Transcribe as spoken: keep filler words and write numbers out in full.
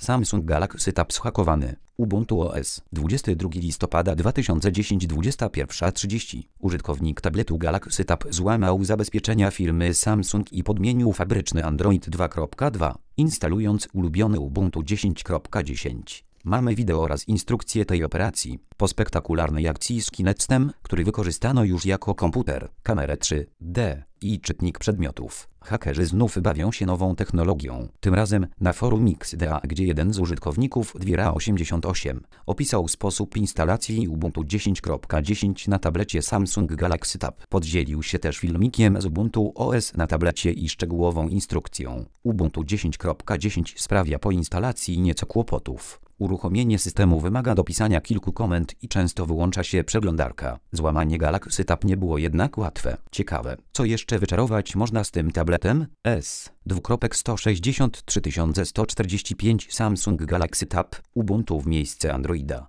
Samsung Galaxy Tab zhakowany. Ubuntu O S. dwudziestego drugiego listopada dwa tysiące dziesiątego, dwudziesta pierwsza trzydzieści. Użytkownik tabletu Galaxy Tab złamał zabezpieczenia firmy Samsung i podmienił fabryczny Android dwa kropka dwa, instalując ulubiony Ubuntu dziesięć kropka dziesięć. Mamy wideo oraz instrukcję tej operacji. Po spektakularnej akcji z Kinectem, który wykorzystano już jako komputer, kamerę trzy D i czytnik przedmiotów, hakerzy znów bawią się nową technologią. Tym razem na forum X D A, gdzie jeden z użytkowników Dwiera osiemdziesiąt osiem opisał sposób instalacji Ubuntu dziesięć kropka dziesięć na tablecie Samsung Galaxy Tab. Podzielił się też filmikiem z Ubuntu O S na tablecie i szczegółową instrukcją. Ubuntu dziesięć kropka dziesięć sprawia po instalacji nieco kłopotów. Uruchomienie systemu wymaga dopisania kilku komend i często wyłącza się przeglądarka. Złamanie Galaxy Tab nie było jednak łatwe. Ciekawe, co jeszcze wyczarować można z tym tabletem? S. sto sześćdziesiąt trzy tysiące sto czterdzieści pięć Samsung Galaxy Tab, Ubuntu w miejsce Androida.